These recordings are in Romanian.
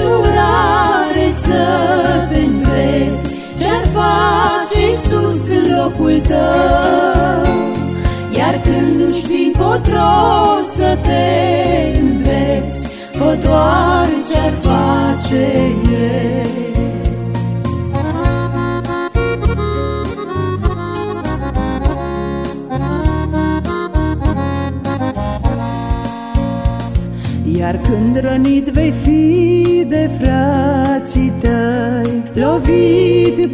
împrejurare să te întrebi ce-ar face Iisus în locul tău. Iar când își vin cotro să te îndrepți, fă doar ce-ar face El. Iar când rănit vei fi de frații tăi, lovit,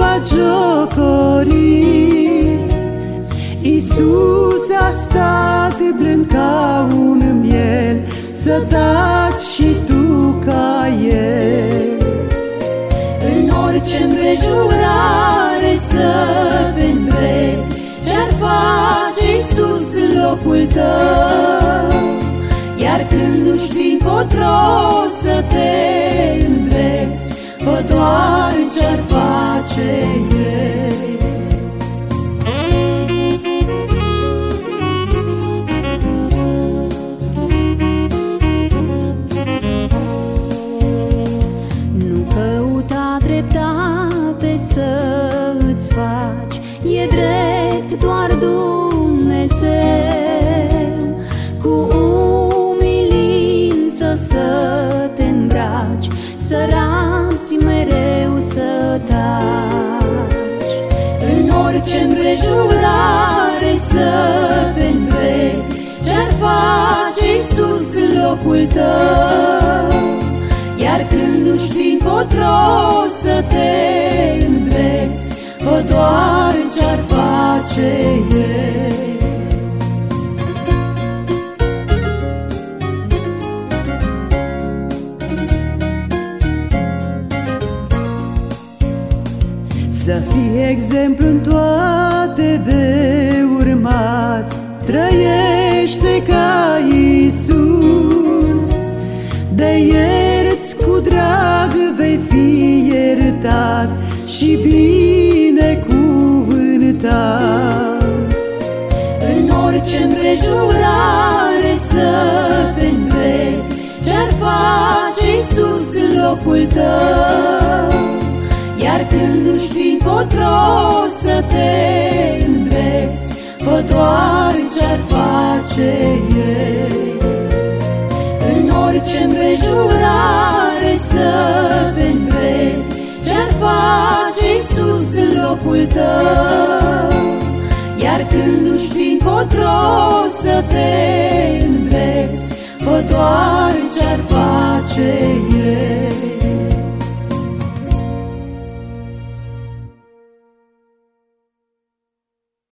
batjocorit, Iisus a stat blând ca un miel, să taci și tu ca El. În orice împrejurare să te întrebi ce-ar face Iisus în locul tău. Iar când își vin cotro să te îndrepți, fă doar ce-ar face El. Nu căuta dreptate să îți faci, e drept doar Dumnezeu. Cu să te îmbraci, să rați mereu să taci. În orice împrejurare să te întrebi ce-ar face Iisus în locul tău. Iar când își vin cotro să te îndrepți, fă doar ce-ar face El. Să fii exemplu în toate de urmat, trăiește ca Iisus. De ierți cu drag vei fi iertat și binecuvântat. În orice împrejurare să te întrebi ce-ar face Iisus în locul tău. Iar când își vin cotro să te îndrepți, fă doar ce-ar face El. În orice împrejurare să te întrebi ce-ar face Iisus în locul tău. Iar când își vin cotro să te îndrepți, fă doar ce-ar face El.